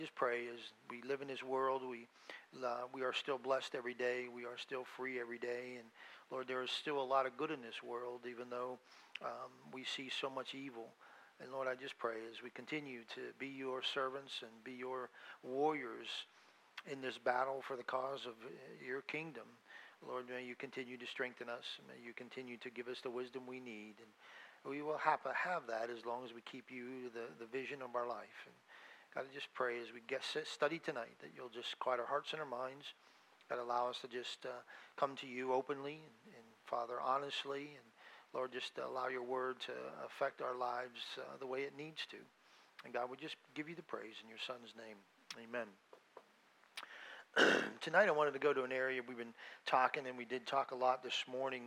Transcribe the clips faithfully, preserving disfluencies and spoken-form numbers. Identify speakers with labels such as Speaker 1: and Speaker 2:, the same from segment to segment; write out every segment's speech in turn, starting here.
Speaker 1: Just pray as we live in this world, we uh, we are still blessed every day. We are still free every day, and Lord, there is still a lot of good in this world, even though um, we see so much evil. And Lord, I just pray as we continue to be your servants and be your warriors in this battle for the cause of your kingdom. Lord, may you continue to strengthen us. May you continue to give us the wisdom we need. And we will have to have that as long as we keep you the, the vision of our life. And God, I just pray as we get study tonight that you'll just quiet our hearts and our minds. God, allow us to just uh, come to you openly and, and, Father, honestly. And Lord, just allow your word to affect our lives uh, the way it needs to. And God, we just give you the praise in your Son's name. Amen. Tonight I wanted to go to an area we've been talking, and we did talk a lot this morning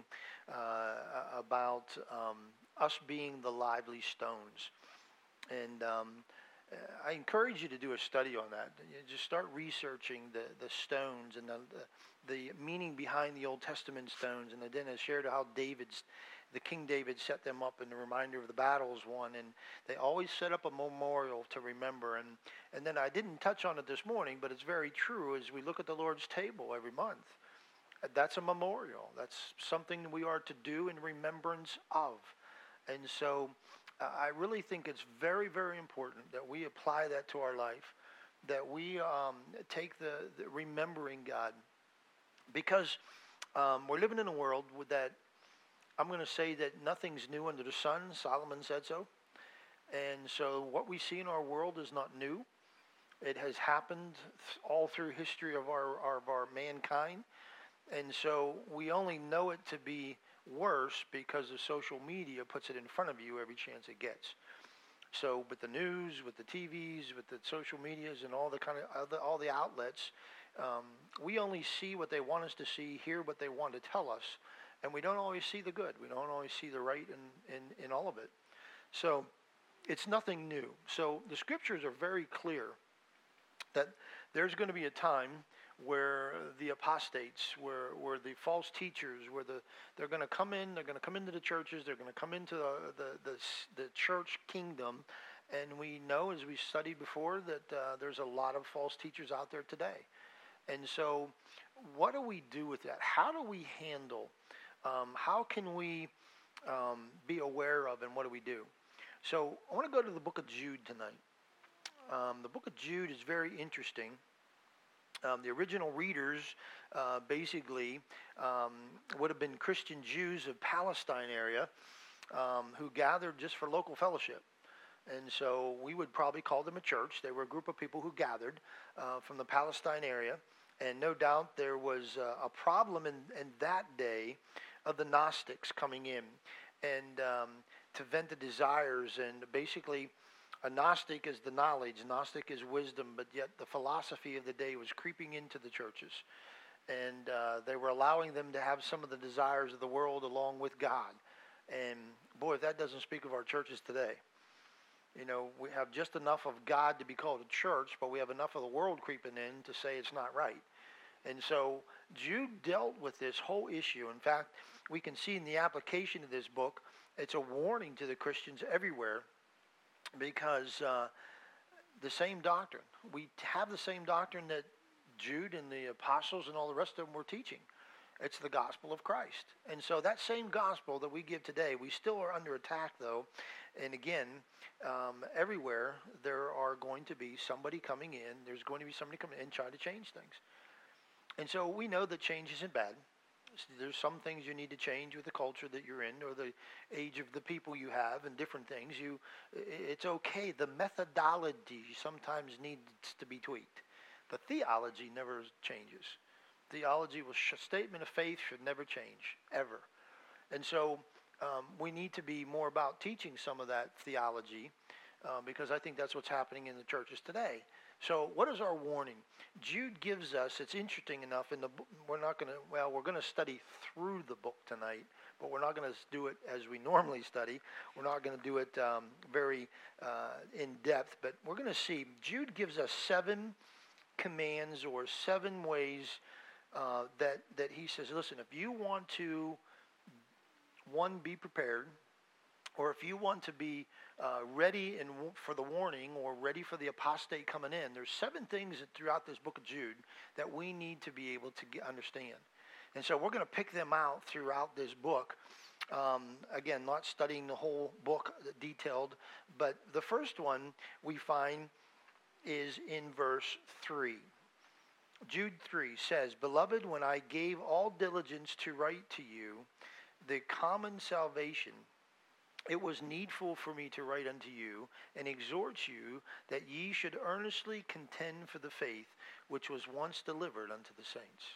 Speaker 1: uh, about um, us being the lively stones. And um, I encourage you to do a study on that. You just start researching the, the stones and the, the, the meaning behind the Old Testament stones. And then I shared how David's, the King David set them up in the reminder of the battles won. And they always set up a memorial to remember. And, and then I didn't touch on it this morning, but it's very true as we look at the Lord's table every month. That's a memorial. That's something we are to do in remembrance of. And so uh, I really think it's very, very important that we apply that to our life, that we um, take the, the remembering God. Because um, we're living in a world with that, I'm going to say that nothing's new under the sun. Solomon said so. And so what we see in our world is not new. It has happened all through history of our, our, of our mankind. And so we only know it to be worse because the social media puts it in front of you every chance it gets. So with the news, with the T Vs, with the social medias and all the kind of other, all the outlets, um, we only see what they want us to see, hear what they want to tell us, and we don't always see the good. We don't always see the right in, in, in all of it. So it's nothing new. So the scriptures are very clear that there's going to be a time where the apostates, where where the false teachers, where the they're going to come in, they're going to come into the churches, they're going to come into the, the the the church kingdom, and we know, as we studied before, that uh, there's a lot of false teachers out there today. And so, what do we do with that? How do we handle? Um, how can we um, be aware of, and what do we do? So, I want to go to the book of Jude tonight. Um, the book of Jude is very interesting. Um, the original readers uh, basically um, would have been Christian Jews of Palestine area um, who gathered just for local fellowship. And so we would probably call them a church. They were a group of people who gathered uh, from the Palestine area. And no doubt there was uh, a problem in, in that day of the Gnostics coming in and um, to vent the desires. And basically, a Gnostic is the knowledge, Gnostic is wisdom, but yet the philosophy of the day was creeping into the churches. And uh, they were allowing them to have some of the desires of the world along with God. And boy, if that doesn't speak of our churches today. You know, we have just enough of God to be called a church, but we have enough of the world creeping in to say it's not right. And so Jude dealt with this whole issue. In fact, we can see in the application of this book, it's a warning to the Christians everywhere. Because uh, the same doctrine, we have the same doctrine that Jude and the apostles and all the rest of them were teaching. It's the gospel of Christ. And so that same gospel that we give today, we still are under attack though. And again, um, everywhere there are going to be somebody coming in, there's going to be somebody coming in and trying to change things. And so we know that change isn't bad. There's some things you need to change with the culture that you're in or the age of the people you have and different things. You, it's okay. The methodology sometimes needs to be tweaked. The theology never changes. Theology, was statement of faith should never change, ever. And so um, we need to be more about teaching some of that theology uh, because I think that's what's happening in the churches today. So what is our warning? Jude gives us, it's interesting enough, in the book, we're not going to, well, we're going to study through the book tonight, but we're not going to do it as we normally study. We're not going to do it um, very uh, in depth, but we're going to see, Jude gives us seven commands or seven ways uh, that, that he says, listen, if you want to, one, be prepared, or if you want to be uh, ready and w- for the warning or ready for the apostate coming in. There's seven things that throughout this book of Jude that we need to be able to get, understand. And so we're going to pick them out throughout this book. Um, again, not studying the whole book detailed, but the first one we find is in verse three. Jude three says, "Beloved, when I gave all diligence to write to you the common salvation, it was needful for me to write unto you and exhort you that ye should earnestly contend for the faith which was once delivered unto the saints."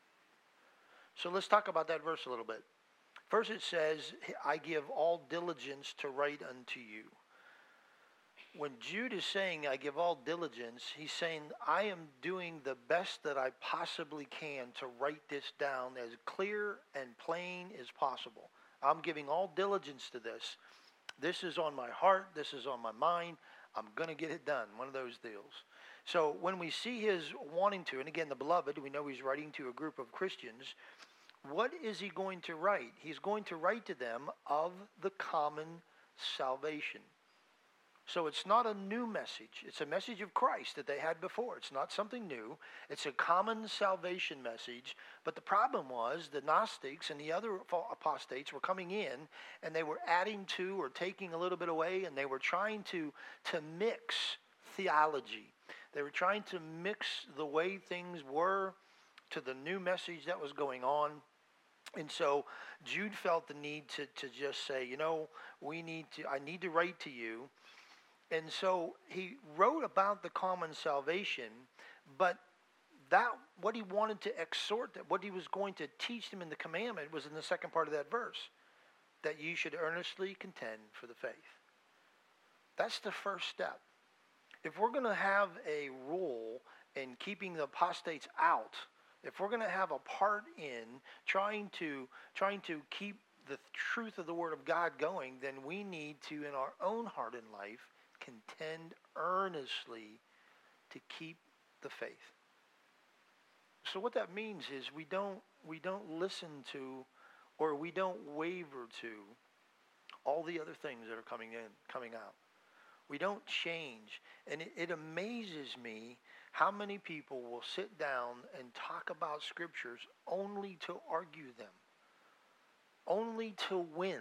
Speaker 1: So let's talk about that verse a little bit. First it says, "I give all diligence to write unto you." When Jude is saying, "I give all diligence," he's saying, I am doing the best that I possibly can to write this down as clear and plain as possible. I'm giving all diligence to this. This is on my heart. This is on my mind. I'm going to get it done. One of those deals. So when we see his wanting to, and again, the beloved, we know he's writing to a group of Christians. What is he going to write? He's going to write to them of the common salvation. So it's not a new message. It's a message of Christ that they had before. It's not something new. It's a common salvation message. But the problem was the Gnostics and the other apostates were coming in and they were adding to or taking a little bit away, and they were trying to, to mix theology. They were trying to mix the way things were to the new message that was going on. And so Jude felt the need to, to just say, you know, we need to, I need to write to you. And so he wrote about the common salvation, but that what he wanted to exhort, that what he was going to teach them in the commandment was in the second part of that verse, that you should earnestly contend for the faith. That's the first step. If we're going to have a role in keeping the apostates out, if we're going to have a part in trying to trying to keep the truth of the Word of God going, then we need to, in our own heart and life, contend earnestly to keep the faith. So what that means is we don't we don't listen to, or we don't waver to all the other things that are coming in, coming out. We don't change. And it, it amazes me how many people will sit down and talk about scriptures only to argue them, only to win.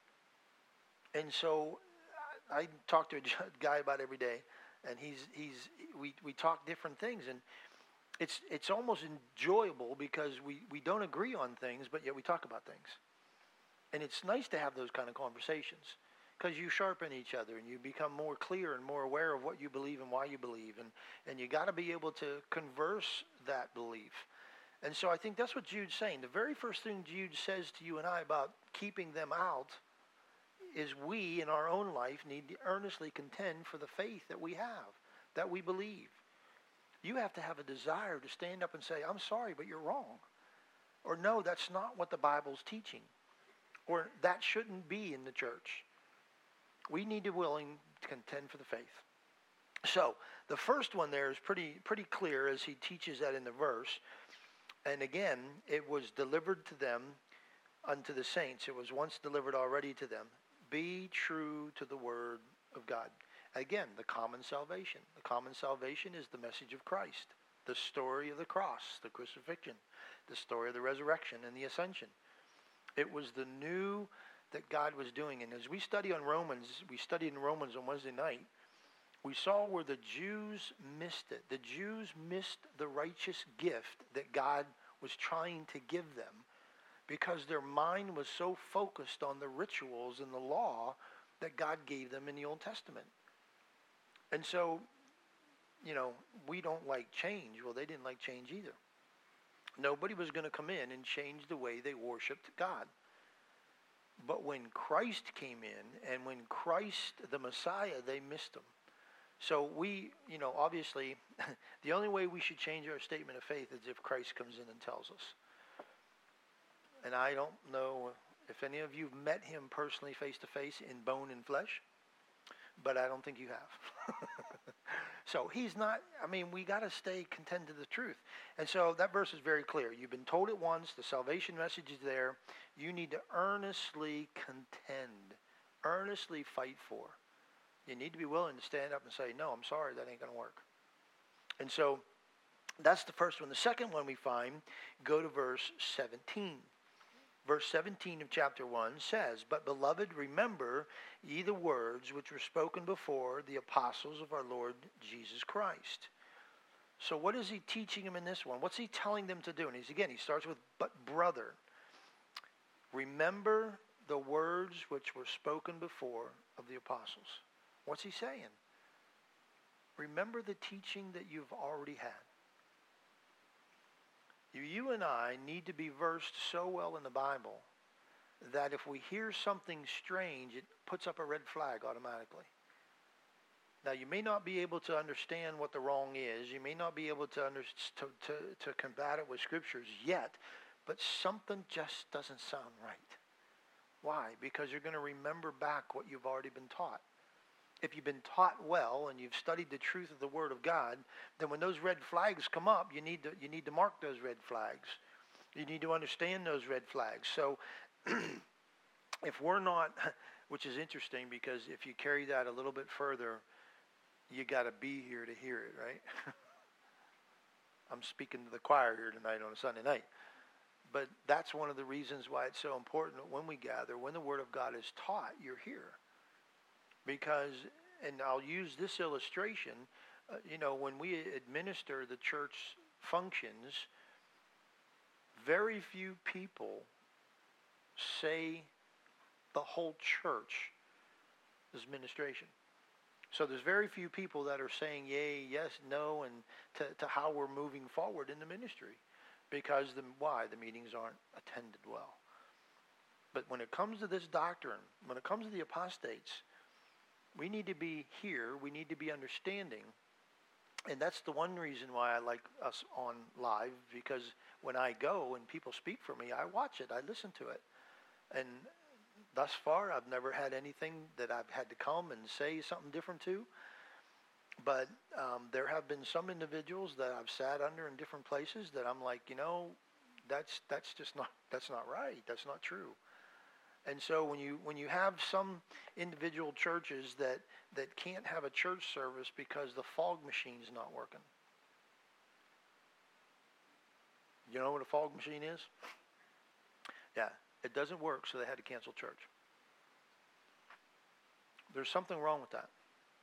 Speaker 1: And so I talk to a guy about every day, and he's he's we, we talk different things, and it's it's almost enjoyable because we, we don't agree on things, but yet we talk about things. And it's nice to have those kind of conversations because you sharpen each other and you become more clear and more aware of what you believe and why you believe, and, and you got to be able to converse that belief. And so I think that's what Jude's saying. The very first thing Jude says to you and I about keeping them out is we in our own life need to earnestly contend for the faith that we have, that we believe. You have to have a desire to stand up and say, I'm sorry, but you're wrong. Or no, that's not what the Bible's teaching. Or that shouldn't be in the church. We need to be willing to contend for the faith. So the first one there is pretty pretty clear as he teaches that in the verse. And again, it was delivered to them unto the saints. It was once delivered already to them. Be true to the word of God. Again, the common salvation. The common salvation is the message of Christ. The story of the cross, the crucifixion. The story of the resurrection and the ascension. It was the new that God was doing. And as we study on Romans, we studied in Romans on Wednesday night, we saw where the Jews missed it. The Jews missed the righteous gift that God was trying to give them because their mind was so focused on the rituals and the law that God gave them in the Old Testament. And so, you know, we don't like change. Well, they didn't like change either. Nobody was going to come in and change the way they worshiped God. But when Christ came in, and when Christ, the Messiah, they missed him. So we, you know, obviously, the only way we should change our statement of faith is if Christ comes in and tells us. And I don't know if any of you have met him personally face to face in bone and flesh, but I don't think you have. So he's not, I mean, we got to stay content to the truth. And so that verse is very clear. You've been told it once. The salvation message is there. You need to earnestly contend, earnestly fight for. You need to be willing to stand up and say, no, I'm sorry, that ain't going to work. And so that's the first one. The second one we find, go to verse seventeen. Verse seventeen of chapter one says, "But beloved, remember ye the words which were spoken before the apostles of our Lord Jesus Christ." So what is he teaching them in this one? What's he telling them to do? And he's, again, he starts with, "But brother, remember the words which were spoken before of the apostles." What's he saying? Remember the teaching that you've already had. You and I need to be versed so well in the Bible that if we hear something strange, it puts up a red flag automatically. Now, you may not be able to understand what the wrong is. You may not be able to, under, to, to, to combat it with scriptures yet, but something just doesn't sound right. Why? Because you're going to remember back what you've already been taught. If you've been taught well and you've studied the truth of the Word of God, then when those red flags come up, you need to you need to mark those red flags. You need to understand those red flags. So if we're not, which is interesting because if you carry that a little bit further, you got to be here to hear it, right? I'm speaking to the choir here tonight on a Sunday night. But that's one of the reasons why it's so important that when we gather, when the Word of God is taught, you're here. Because, and I'll use this illustration, uh, you know, when we administer the church functions, very few people say the whole church is administration. So there's very few people that are saying yay, yes, no, and to, to how we're moving forward in the ministry. Because, the, why? The meetings aren't attended well. But when it comes to this doctrine, when it comes to the apostates, we need to be here. We need to be understanding. And that's the one reason why I like us on live, because when I go and people speak for me, I watch it. I listen to it. And thus far, I've never had anything that I've had to come and say something different to. But um, there have been some individuals that I've sat under in different places that I'm like, you know, that's that's just not that's not right. That's not true. And so when you when you have some individual churches that, that can't have a church service because the fog machine's not working. You know what a fog machine is? Yeah, it doesn't work, so they had to cancel church. There's something wrong with that.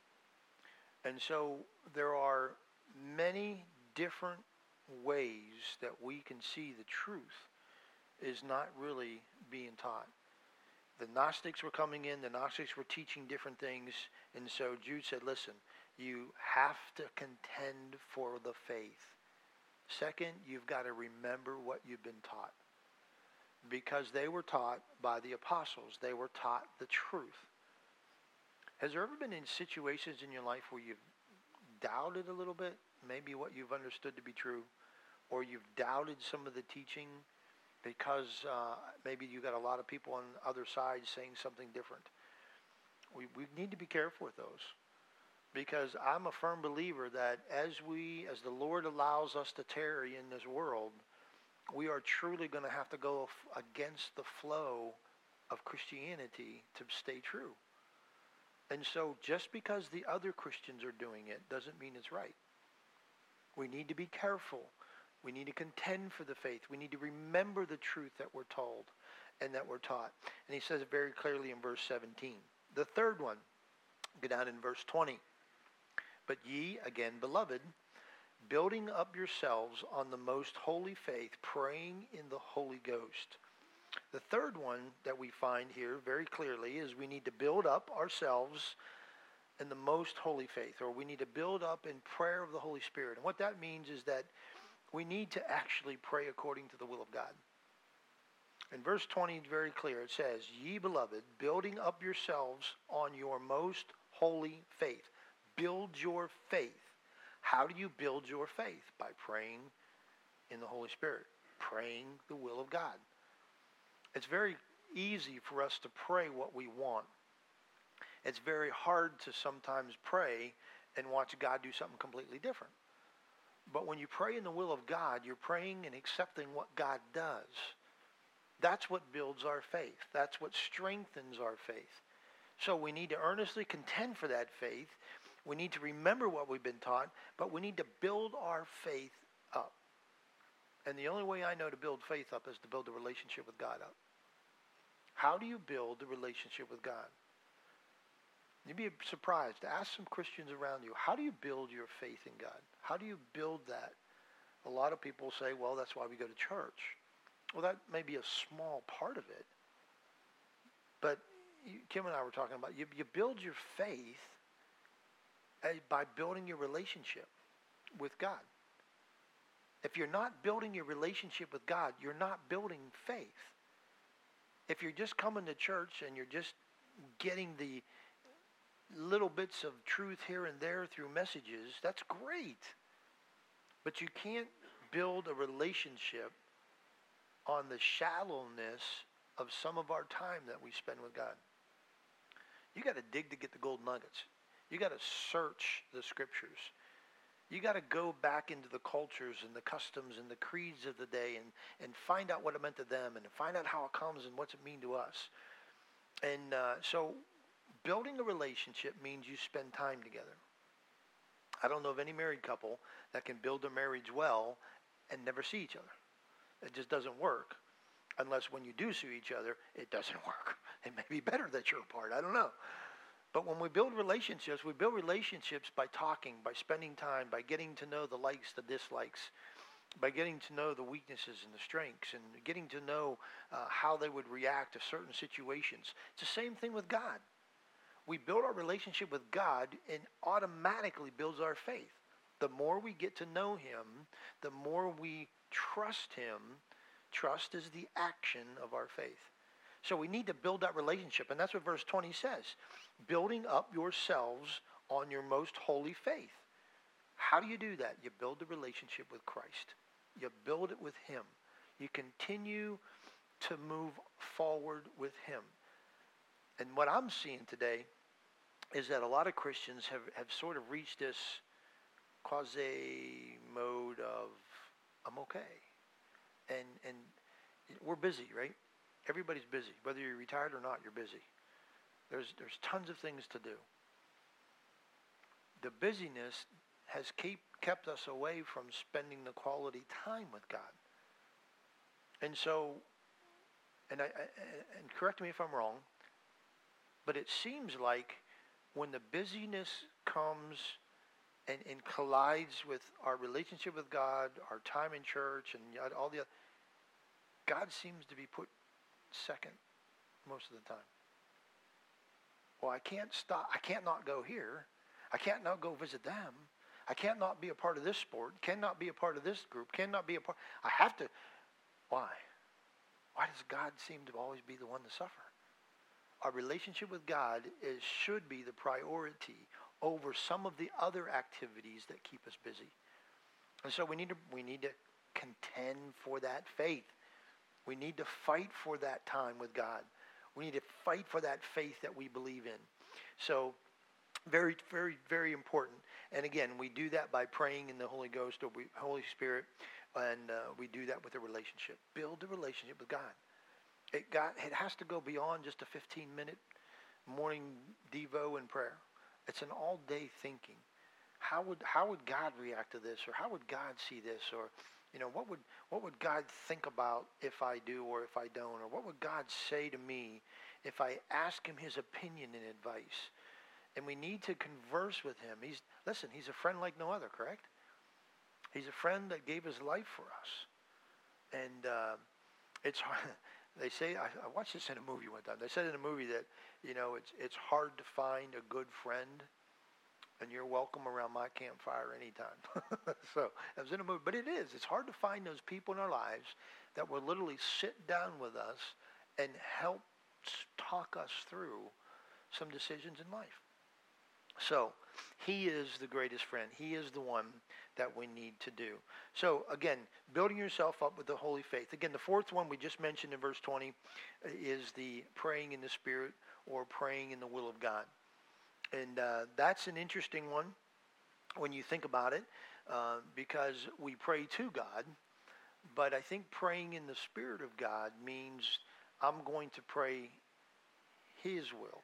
Speaker 1: And so there are many different ways that we can see the truth is not really being taught. The Gnostics were coming in, the Gnostics were teaching different things, and so Jude said, listen, you have to contend for the faith. Second, you've got to remember what you've been taught. Because they were taught by the apostles. They were taught the truth. Has there ever been in situations in your life where you've doubted a little bit, maybe what you've understood to be true, or you've doubted some of the teaching because uh, maybe you got a lot of people on the other side saying something different? We we need to be careful with those, because I'm a firm believer that as we, as the Lord allows us to tarry in this world, we are truly going to have to go f- against the flow of Christianity to stay true. And so just because the other Christians are doing it doesn't mean it's right. We need to be careful. We need to contend for the faith. We need to remember the truth that we're told and that we're taught. And he says it very clearly in verse seventeen. The third one, go down in verse twenty. But ye, again, beloved, building up yourselves on the most holy faith, praying in the Holy Ghost. The third one that we find here very clearly is we need to build up ourselves in the most holy faith, or we need to build up in prayer of the Holy Spirit. And what that means is that we need to actually pray according to the will of God. In verse twenty, it's very clear. It says, ye beloved, building up yourselves on your most holy faith. Build your faith. How do you build your faith? By praying in the Holy Spirit, praying the will of God. It's very easy for us to pray what we want. It's very hard to sometimes pray and watch God do something completely different. But when you pray in the will of God, you're praying and accepting what God does. That's what builds our faith. That's what strengthens our faith. So we need to earnestly contend for that faith. We need to remember what we've been taught, but we need to build our faith up. And the only way I know to build faith up is to build a relationship with God up. How do you build a relationship with God? You'd be surprised. Ask some Christians around you. How do you build your faith in God? How do you build that? A lot of people say, well, that's why we go to church. Well, that may be a small part of it. But you, Kim and I were talking about, you, you build your faith by building your relationship with God. If you're not building your relationship with God, you're not building faith. If you're just coming to church and you're just getting the little bits of truth here and there through messages, that's great. But you can't build a relationship on the shallowness of some of our time that we spend with God. You got to dig to get the gold nuggets. You got to search the scriptures. You got to go back into the cultures and the customs and the creeds of the day and, and find out what it meant to them and find out how it comes and what's it mean to us. And uh, so building a relationship means you spend time together. I don't know of any married couple that can build their marriage well and never see each other. It just doesn't work. Unless when you do see each other, it doesn't work. It may be better that you're apart. I don't know. But when we build relationships, we build relationships by talking, by spending time, by getting to know the likes, the dislikes, by getting to know the weaknesses and the strengths, and getting to know uh, how they would react to certain situations. It's the same thing with God. We build our relationship with God and automatically builds our faith. The more we get to know him, the more we trust him. Trust is the action of our faith. So we need to build that relationship. And that's what verse twenty says. Building up yourselves on your most holy faith. How do you do that? You build the relationship with Christ. You build it with him. You continue to move forward with him. And what I'm seeing today is that a lot of Christians have, have sort of reached this quasi mode of, I'm okay. And and we're busy, right? Everybody's busy. Whether you're retired or not, you're busy. There's there's tons of things to do. The busyness has keep, kept us away from spending the quality time with God. And so, and I, I and correct me if I'm wrong, but it seems like when the busyness comes and, and collides with our relationship with God, our time in church, and all the other, God seems to be put second most of the time. Well, I can't stop. I can't not go here. I can't not go visit them. I can't not be a part of this sport. Cannot be a part of this group. Cannot be a part. I have to. Why? Why does God seem to always be the one to suffer? Our relationship with God is should be the priority over some of the other activities that keep us busy. And so we need to we need to contend for that faith. We need to fight for that time with God. We need to fight for that faith that we believe in. So very, very, very important. And again, we do that by praying in the Holy Ghost or we, Holy Spirit, and uh, we do that with a relationship. Build a relationship with God. It got it has to go beyond just a fifteen minute morning devo and prayer. It's an all day thinking. How would how would God react to this, or how would God see this, or you know what would what would God think about if I do or if I don't, or what would God say to me if I ask him his opinion and advice? And we need to converse with him. He's listen. He's a friend like no other. Correct? He's a friend that gave his life for us, and uh, it's hard. They say, I, I watched this in a movie one time. They said in a movie that, you know, it's it's hard to find a good friend, and you're welcome around my campfire anytime. So it was in a movie, but it is. It's hard to find those people in our lives that will literally sit down with us and help talk us through some decisions in life. So he is the greatest friend. He is the one that we need to do. So again, building yourself up with the holy faith. Again, the fourth one we just mentioned in verse twenty is the praying in the Spirit or praying in the will of God. And uh, that's an interesting one when you think about it uh, because we pray to God, but I think praying in the Spirit of God means I'm going to pray his will.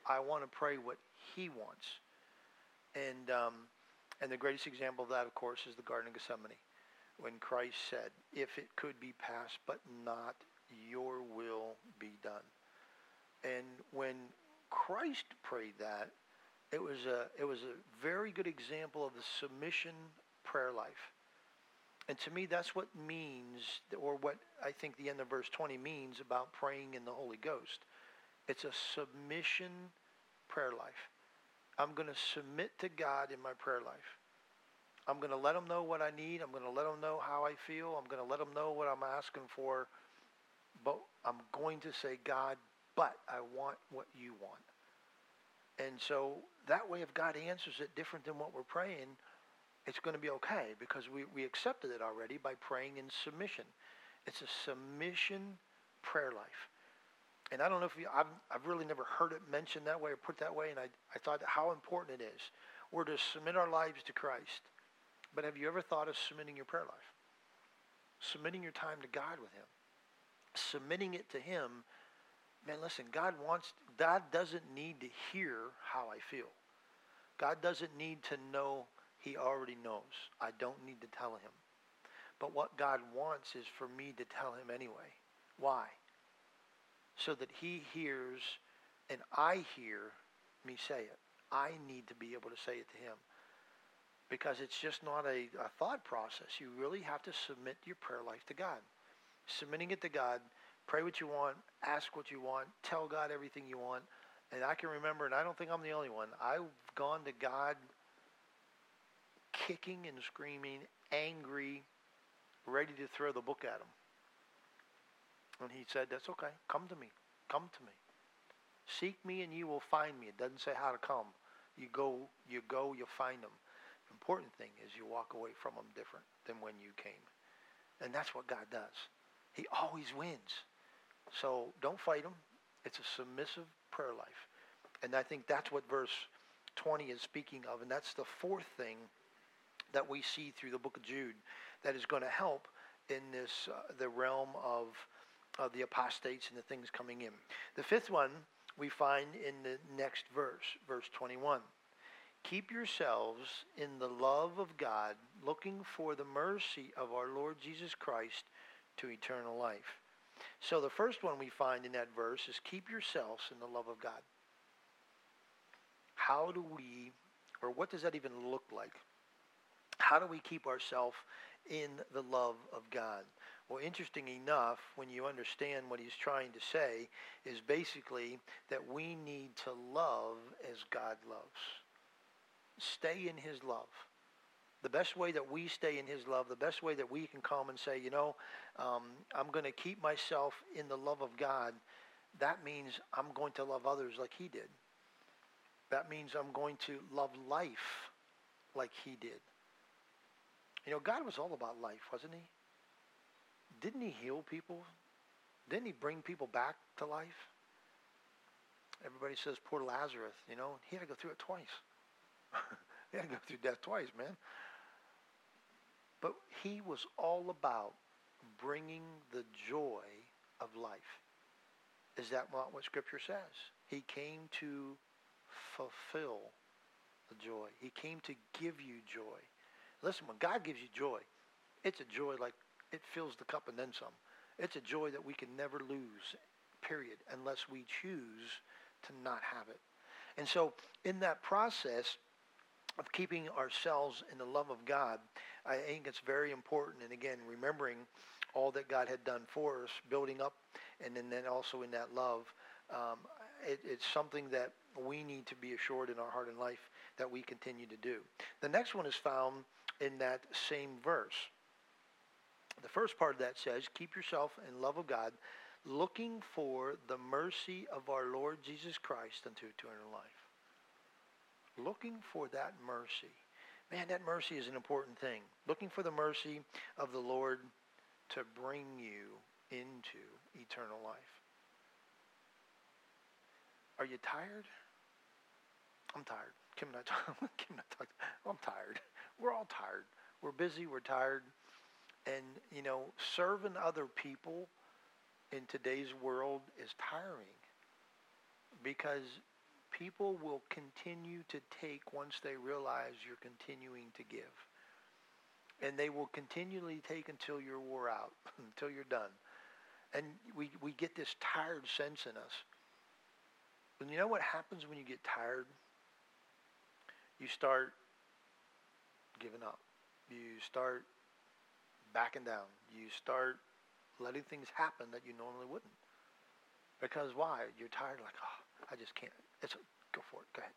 Speaker 1: I want to pray what he wants. And um, and the greatest example of that, of course, is the Garden of Gethsemane, when Christ said, if it could be passed, but not your will be done. And when Christ prayed that, it was a it was a very good example of the submission prayer life. And to me, that's what means, or what I think the end of verse twenty means about praying in the Holy Ghost. It's a submission prayer life. I'm going to submit to God in my prayer life. I'm going to let him know what I need. I'm going to let him know how I feel. I'm going to let him know what I'm asking for. But I'm going to say, God, but I want what you want. And so that way, if God answers it different than what we're praying, it's going to be okay, because we, we accepted it already by praying in submission. It's a submission prayer life. And I don't know if you, I've, I've really never heard it mentioned that way or put that way, and I, I thought how important it is. We're to submit our lives to Christ. But have you ever thought of submitting your prayer life? Submitting your time to God with him. Submitting it to him. Man, listen, God wants, God doesn't need to hear how I feel. God doesn't need to know. He already knows. I don't need to tell him. But what God wants is for me to tell him anyway. Why? So that he hears and I hear me say it. I need to be able to say it to him. Because it's just not a, a thought process. You really have to submit your prayer life to God. Submitting it to God. Pray what you want. Ask what you want. Tell God everything you want. And I can remember, and I don't think I'm the only one, I've gone to God kicking and screaming, angry, ready to throw the book at him. And he said, that's okay. Come to me. Come to me. Seek me and you will find me. It doesn't say how to come. You go, you go, you find him. The important thing is you walk away from him different than when you came. And that's what God does. He always wins. So don't fight him. It's a submissive prayer life. And I think that's what verse twenty is speaking of. And that's the fourth thing that we see through the book of Jude that is going to help in this uh, the realm of of the apostates and the things coming in. The fifth one we find in the next verse, verse twenty-one. Keep yourselves in the love of God, looking for the mercy of our Lord Jesus Christ to eternal life. So the first one we find in that verse is keep yourselves in the love of God. How do we, or what does that even look like? How do we keep ourselves in the love of God? Well, interesting enough, when you understand what he's trying to say, is basically that we need to love as God loves. Stay in his love. The best way that we stay in his love, the best way that we can come and say, you know, um, I'm going to keep myself in the love of God, that means I'm going to love others like he did. That means I'm going to love life like he did. You know, God was all about life, wasn't he? Didn't he heal people? Didn't he bring people back to life? Everybody says poor Lazarus, you know, he had to go through it twice. He had to go through death twice, man. But he was all about bringing the joy of life. Is that not what Scripture says? He came to fulfill the joy. He came to give you joy. Listen, when God gives you joy, it's a joy like it fills the cup and then some. It's a joy that we can never lose, period, unless we choose to not have it. And so in that process of keeping ourselves in the love of God, I think it's very important. And again, remembering all that God had done for us, building up, and then, then also in that love, um, it, it's something that we need to be assured in our heart and life that we continue to do. The next one is found in that same verse. The first part of that says, keep yourself in love of God, looking for the mercy of our Lord Jesus Christ unto eternal life. Looking for that mercy. Man, that mercy is an important thing. Looking for the mercy of the Lord to bring you into eternal life. Are you tired? I'm tired. Kim and I talk. Kim and I talk. I'm tired. We're all tired. We're busy. We're tired. And, you know, serving other people in today's world is tiring because people will continue to take once they realize you're continuing to give. And they will continually take until you're wore out, until you're done. And we, we get this tired sense in us. And you know what happens when you get tired? You start giving up. You start backing down. You start letting things happen that you normally wouldn't. Because why? You're tired, like, oh, I just can't. It's, go for it. Go ahead.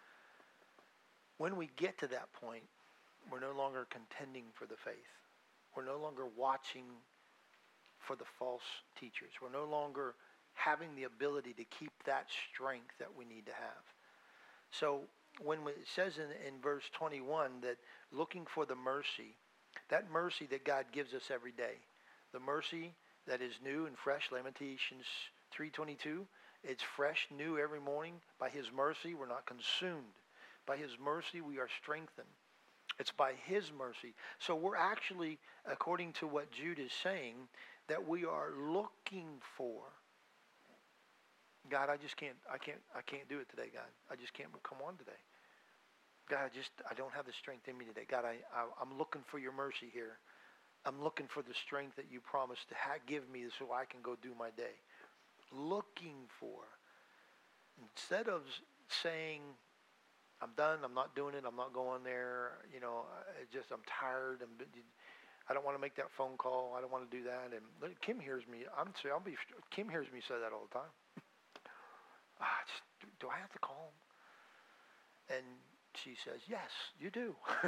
Speaker 1: When we get to that point, we're no longer contending for the faith. We're no longer watching for the false teachers. We're no longer having the ability to keep that strength that we need to have. So when it says in, in verse twenty-one that looking for the mercy, that mercy that God gives us every day, the mercy that is new and fresh, Lamentations three twenty-two, it's fresh, new every morning. By his mercy, we're not consumed. By his mercy, we are strengthened. It's by his mercy. So we're actually, according to what Jude is saying, that we are looking for. God, I just can't, I can't, I can't do it today, God. I just can't come on today. God, I just, I don't have the strength in me today. God, I, I I'm looking for your mercy here. I'm looking for the strength that you promised to ha- give me so I can go do my day. Looking for. Instead of saying, I'm done, I'm not doing it, I'm not going there, you know, it just, I'm tired, I'm, I don't want to make that phone call, I don't want to do that. And Kim hears me, I'm sorry, I'll be, Kim hears me say that all the time. ah, just, do, do I have to call him? And she says, yes, you do.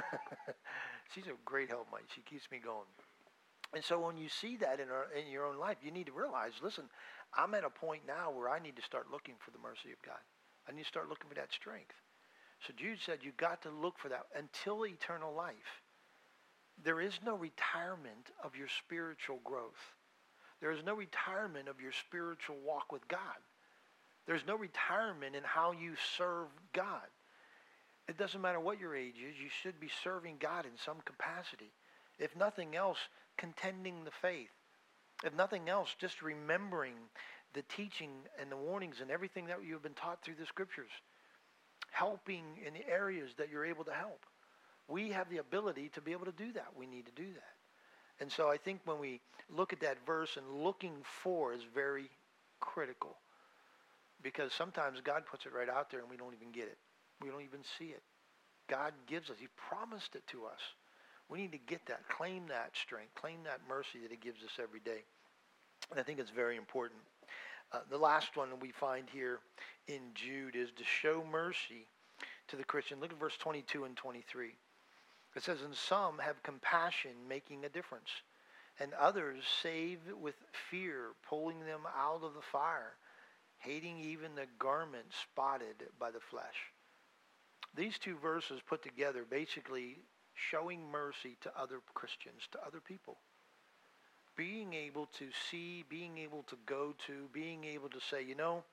Speaker 1: She's a great helpmate. She keeps me going. And so when you see that in, our, in your own life, you need to realize, listen, I'm at a point now where I need to start looking for the mercy of God. I need to start looking for that strength. So Jude said you've got to look for that until eternal life. There is no retirement of your spiritual growth. There is no retirement of your spiritual walk with God. There's no retirement in how you serve God. It doesn't matter what your age is, you should be serving God in some capacity. If nothing else, contending the faith. If nothing else, just remembering the teaching and the warnings and everything that you've been taught through the scriptures. Helping in the areas that you're able to help. We have the ability to be able to do that. We need to do that. And so I think when we look at that verse, and looking for is very critical. Because sometimes God puts it right out there and we don't even get it. We don't even see it. God gives us. He promised it to us. We need to get that, claim that strength, claim that mercy that he gives us every day. And I think it's very important. Uh, the last one we find here in Jude is to show mercy to the Christian. Look at verse twenty-two and twenty-three. It says, and some have compassion, making a difference, and others save with fear, pulling them out of the fire, hating even the garment spotted by the flesh. These two verses put together basically showing mercy to other Christians, to other people. Being able to see, being able to go to, being able to say, you know,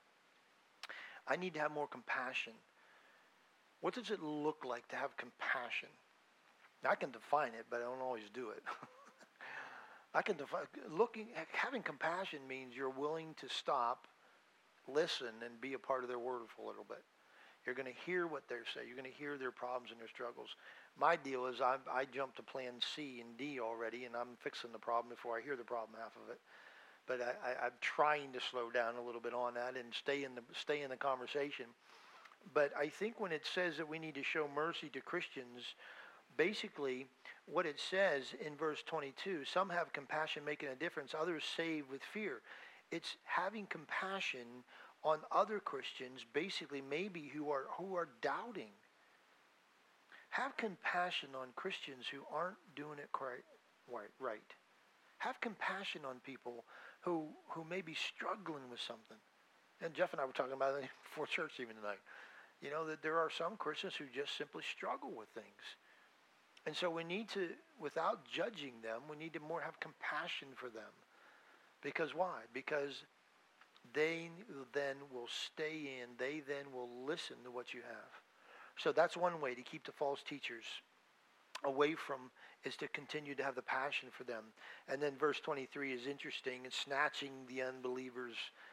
Speaker 1: I need to have more compassion. What does it look like to have compassion? I can define it, but I don't always do it. I can define, looking, having compassion means you're willing to stop, listen, and be a part of their word for a little bit. You're going to hear what they say. You're going to hear their problems and their struggles. My deal is I, I jump to plan C and D already, and I'm fixing the problem before I hear the problem half of it. But I, I, I'm trying to slow down a little bit on that and stay in the stay in the conversation. But I think when it says that we need to show mercy to Christians, basically what it says in verse twenty-two, some have compassion making a difference, others save with fear. It's having compassion on other Christians, basically maybe who are who are doubting. Have compassion on Christians who aren't doing it quite right. Have compassion on people who who may be struggling with something. And Jeff and I were talking about it before church even tonight. You know, that there are some Christians who just simply struggle with things. And so we need to, without judging them, we need to more have compassion for them. Because why? Because they then will stay in, they then will listen to what you have. So that's one way to keep the false teachers away from, is to continue to have the passion for them. And then verse twenty-three is interesting. It's snatching the unbelievers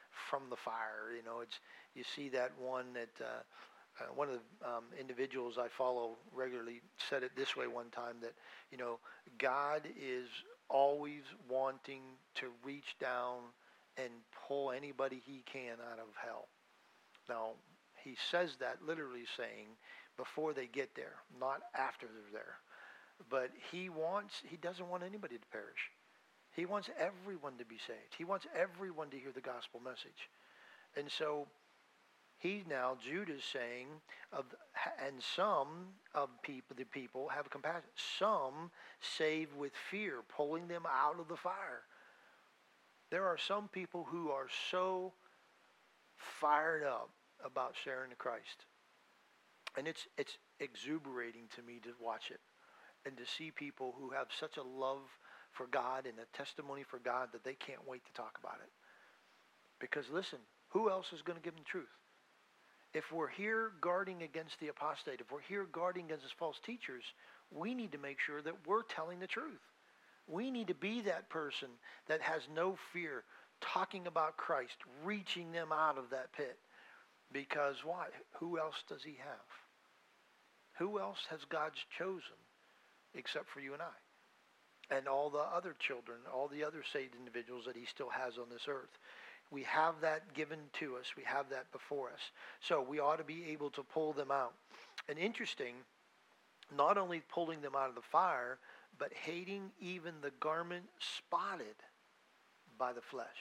Speaker 1: from the fire. You know, it's you see that one that uh, uh, one of the um, individuals I follow regularly said it this way one time, that you know God is always wanting to reach down and pull anybody he can out of hell. Now, he says that literally saying before they get there, not after they're there. But he wants, he doesn't want anybody to perish. He wants everyone to be saved. He wants everyone to hear the gospel message. And so he now, Jude is saying, of, and some of people, the people have compassion. Some save with fear, pulling them out of the fire. There are some people who are so fired up about sharing the Christ. And it's it's exuberating to me to watch it and to see people who have such a love for God and a testimony for God that they can't wait to talk about it. Because listen, who else is going to give them truth? If we're here guarding against the apostate, if we're here guarding against false teachers, we need to make sure that we're telling the truth. We need to be that person that has no fear, talking about Christ, reaching them out of that pit. Because why? Who else does he have? Who else has God chosen except for you and I? And all the other children, all the other saved individuals that he still has on this earth. We have that given to us. We have that before us. So we ought to be able to pull them out. And interesting, not only pulling them out of the fire, but hating even the garment spotted by the flesh.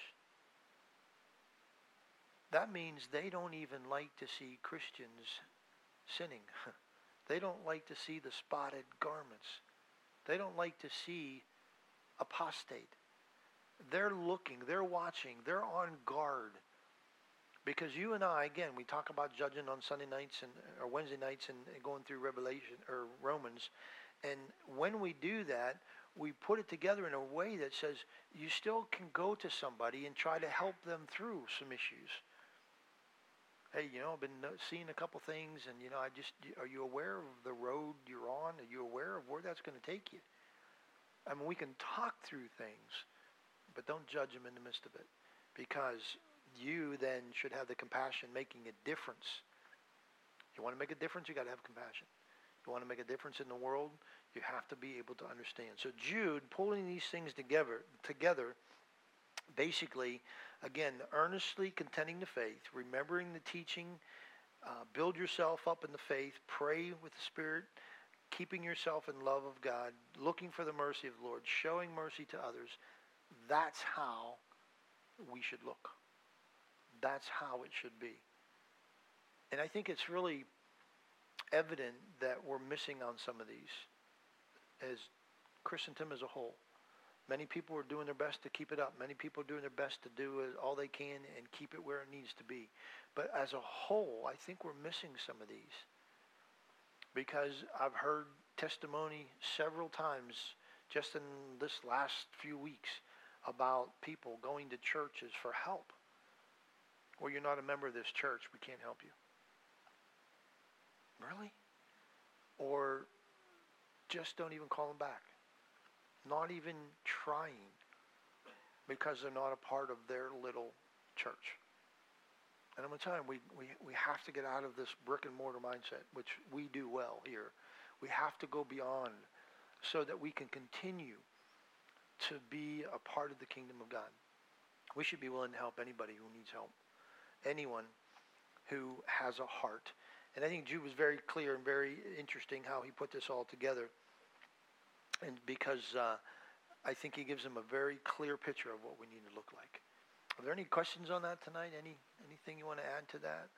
Speaker 1: That means they don't even like to see Christians sinning. They don't like to see the spotted garments. They don't like to see apostate. They're looking, they're watching, they're on guard. Because you and I, again, we talk about judging on Sunday nights and or Wednesday nights and, and going through Revelation or Romans. And when we do that, we put it together in a way that says you still can go to somebody and try to help them through some issues. Hey, you know, I've been seeing a couple things, and, you know, I just, are you aware of the road you're on? Are you aware of where that's going to take you? I mean, we can talk through things, but don't judge them in the midst of it, because you then should have the compassion making a difference. You want to make a difference, you got to have compassion. You want to make a difference in the world, you have to be able to understand. So Jude, pulling these things together, together, basically, again, earnestly contending the faith, remembering the teaching, uh, build yourself up in the faith, pray with the Spirit, keeping yourself in love of God, looking for the mercy of the Lord, showing mercy to others. That's how we should look. That's how it should be. And I think it's really evident that we're missing on some of these as Christendom as a whole. Many people are doing their best to keep it up. Many people are doing their best to do all they can and keep it where it needs to be. But as a whole, I think we're missing some of these. Because I've heard testimony several times just in this last few weeks about people going to churches for help. Well, you're not a member of this church, we can't help you. Really? Or just don't even call them back. Not even trying, because they're not a part of their little church. And I'm going to tell you, we, we, we have to get out of this brick and mortar mindset, which we do well here. We have to go beyond so that we can continue to be a part of the kingdom of God. We should be willing to help anybody who needs help. Anyone who has a heart. And I think Jude was very clear and very interesting how he put this all together. And because uh, I think he gives them a very clear picture of what we need to look like. Are there any questions on that tonight? Any anything you want to add to that?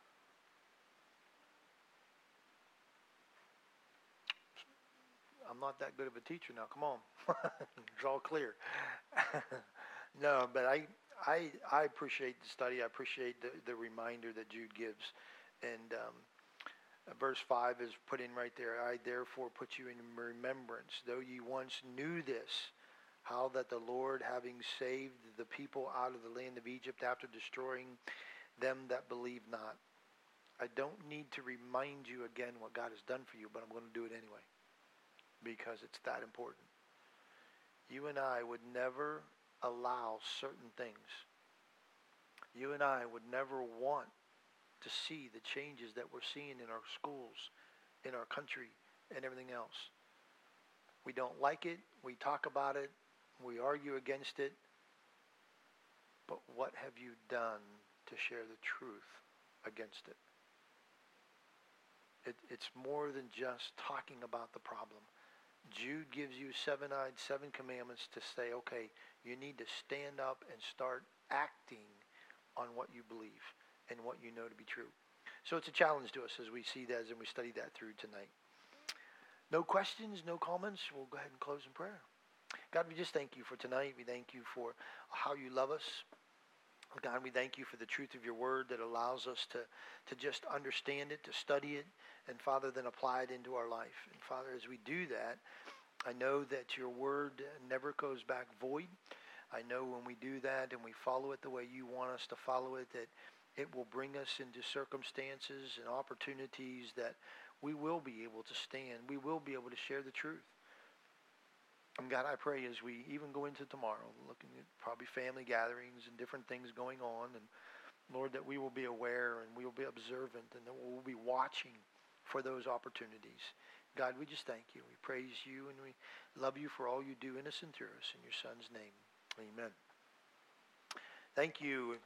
Speaker 1: I'm not that good of a teacher now. Come on. It's all clear. No, but I, I I appreciate the study. I appreciate the, the reminder that Jude gives. And um, verse five is put in right there. I therefore put you in remembrance, though ye once knew this, how that the Lord, having saved the people out of the land of Egypt after destroying them that believe not. I don't need to remind you again what God has done for you, but I'm going to do it anyway, because it's that important. You and I would never allow certain things You and I would never want to see the changes that we're seeing in our schools, in our country, and everything else. We don't like it. We talk about it. We argue against it. But what have you done to share the truth against it? it it's more than just talking about the problem. Jude gives you seven eyed, seven commandments to say, okay, you need to stand up and start acting on what you believe and what you know to be true. So it's a challenge to us as we see that and we study that through tonight. No questions, no comments. We'll go ahead and close in prayer. God, we just thank you for tonight. We thank you for how you love us. God, we thank you for the truth of your word that allows us to, to just understand it, to study it, and Father, then apply it into our life. And Father, as we do that, I know that your word never goes back void. I know when we do that and we follow it the way you want us to follow it, that it will bring us into circumstances and opportunities that we will be able to stand. We will be able to share the truth. And God, I pray as we even go into tomorrow, looking at probably family gatherings and different things going on, and Lord, that we will be aware and we will be observant and that we'll be watching for those opportunities. God, we just thank you. We praise you and we love you for all you do in us and through us. In your Son's name, amen. Thank you.